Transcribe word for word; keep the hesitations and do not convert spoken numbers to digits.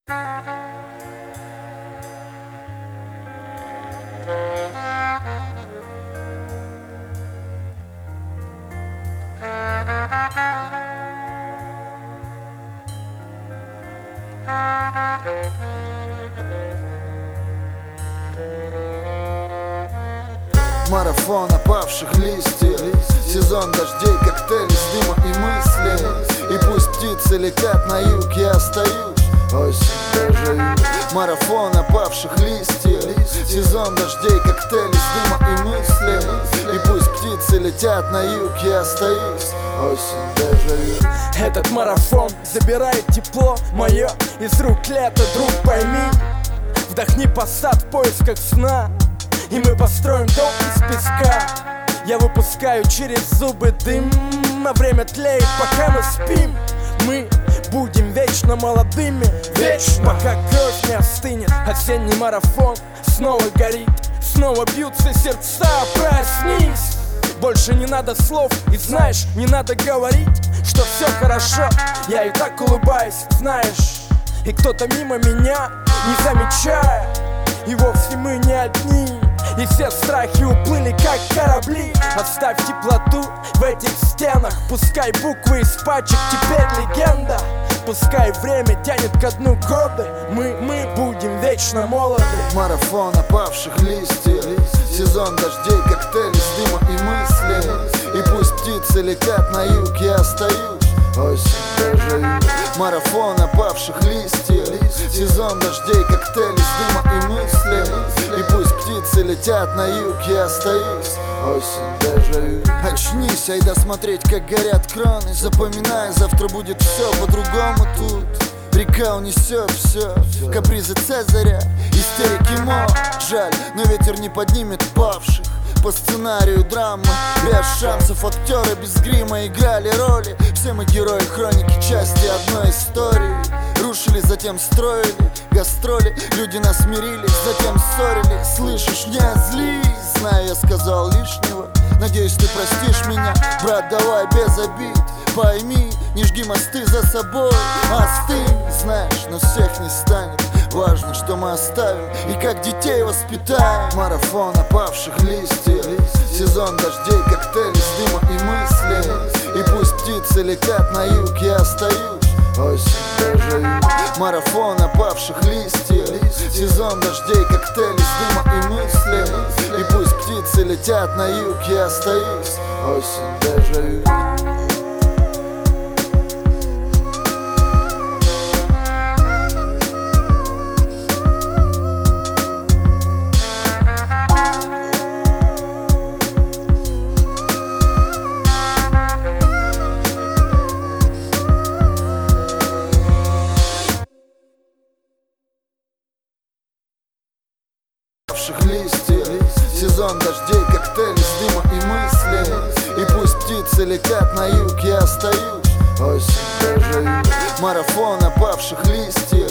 Марафон опавших листьев, сезон дождей, коктейли с дыма и мысли. И пусть птицы летят на юг, я остаюсь, осень дежавю. Марафон опавших листьев, сезон дождей, коктейли с дыма и мысли. И пусть птицы летят на юг, я остаюсь, осень дежавю. Этот марафон забирает тепло мое из рук лета, друг, пойми. Вдохни посад в поисках сна, и мы построим дом из песка. Я выпускаю через зубы дым, а время тлеет, пока мы спим. Мы будем вечно молодыми, вечно, пока кровь не остынет. Осенний марафон снова горит, снова бьются сердца, проснись. Больше не надо слов, и знаешь, не надо говорить, что все хорошо. Я и так улыбаюсь, знаешь, и кто-то мимо меня, не замечая. И вовсе мы не одни, и все страхи уплыли, как корабли. Оставь теплоту в этих стенах, пускай буквы из пачек теперь легенда. Пускай время тянет ко дну годы, мы, мы будем вечно молоды. Марафон опавших листьев, сезон дождей, коктейли с дыма и мысли. И пусть птицы летят на юг, я остаюсь, осень дежавю. Марафон опавших листьев, сезон дождей, коктейли с дыма и мысли. И пусть птицы летят на юг, я остаюсь, осень дежавю. Очнись, айда смотреть, как горят краны. Запоминай, завтра будет все по-другому тут. Река унесет все, капризы Цезаря, истерики Мо. Жаль, но ветер не поднимет павших. По сценарию драмы, без шансов, актеры без грима играли роли. Все мы герои хроники, части одной истории. Рушили, затем строили гастроли. Люди нас мирили, затем ссорили. Слышишь, не злись, знаю, я сказал лишнего. Надеюсь, ты простишь меня, брат, давай без обид. Пойми, не жги мосты за собой, остынь. Знаешь, но всех не станет. Важно, что мы оставим и как детей воспитаем. Марафон опавших листьев, сезон дождей, коктейли с дыма и мысли. И пусть птицы летят на юг, я остаюсь, осень дежавю. Марафон опавших листьев, сезон дождей, коктейли с дыма и мысли. И пусть птицы летят на юг, я остаюсь, осень дежавю. Листьев, сезон дождей, коктейли с дыма и мысли. И пусть птицы летят на юг, я остаюсь, осень дежавю. Марафон опавших листьев.